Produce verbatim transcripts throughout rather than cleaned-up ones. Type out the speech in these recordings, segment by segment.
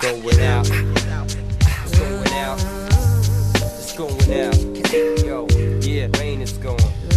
going out. It's going out. It's going out. Yo, yeah, rain is gone.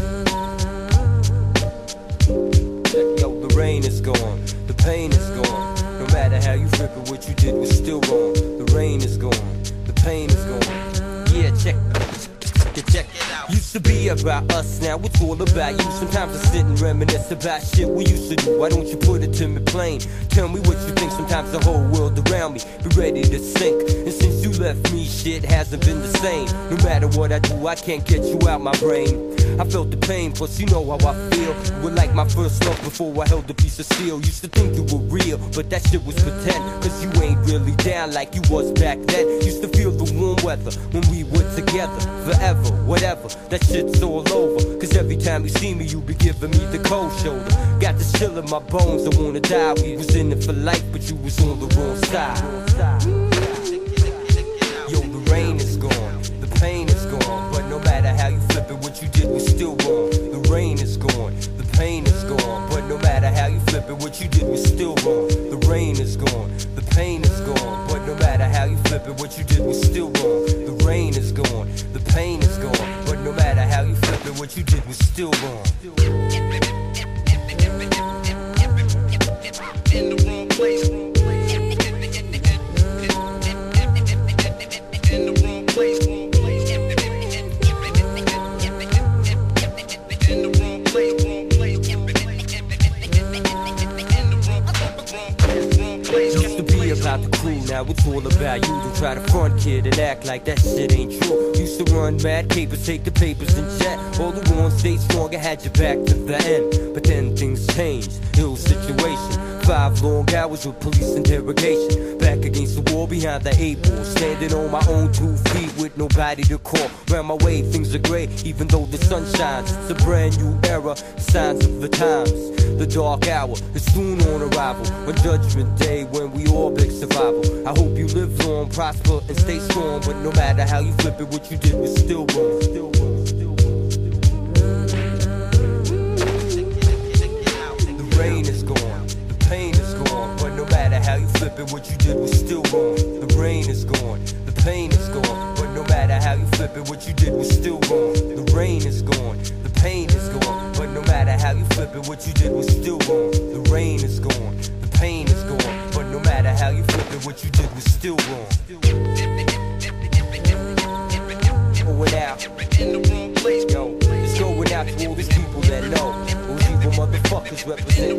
Yo, the rain is gone. The pain is gone. No matter how you flip it, what you did was still wrong. The rain is gone. The pain is gone. Yeah, check. Check it out. Used to be about us, now it's all about you. Sometimes I sit and reminisce about shit we used to do. Why don't you put it to me plain? Tell me what you think. Sometimes the whole world around me be ready to sink. And since you left me, shit hasn't been the same. No matter what I do, I can't get you out my brain. I felt the pain, plus you know how I feel. You were like my first love before I held a piece of steel. Used to think you were real, but that shit was pretend. Cause you ain't really down like you was back then. Used to feel the warm weather when we were together. Forever, whatever, that shit's all over. Cause every time you see me, you be giving me the cold shoulder. Got this chill in my bones, I wanna die. We was in it for life, but you was on the wrong side. Yo, the rain is gone, the pain is gone. But no matter how you flip it, what you did was still wrong. The rain is gone, the pain is gone. But no matter how you flip it, what you did was still wrong. The rain is gone, the pain is gone. But no matter how you flip it, what you did was still wrong. The rain is gone, the pain is gone. But no matter how you flip it, what you did was still wrong. In the wrong place. In the wrong place. Used to be about the crew, now it's all about you. Don't try to front, kid, and act like that shit ain't true. Used to run mad capers, take the papers and jet. All the war stayed strong, I had your back to the end. But then things changed, ill situation. Five long hours with police interrogation. Back against the wall behind the eight ball. Standing on my own two feet with nobody to call. Round my way, things are gray, even though the sun shines. It's a brand new era, signs of the times. The dark hour is soon on arrival. On Judgment Day, when we all beg survival. I hope you live long, prosper, and stay strong. But no matter how you flip it, what you did was still wrong. Still wrong, still wrong, still wrong. The rain is gone, the pain is gone. But no matter how you flip it, what you did was still wrong. The rain is gone, the pain is gone. But no matter how you flip it, what you did was still wrong. The rain is gone, the pain is gone. But no matter how you flip it, what you did was still wrong. The rain is gone, the pain is gone. But no matter how you flip it, what you did was still wrong. Going out in the wrong place, yo. It's going out to all these people that know. Those evil motherfuckers represent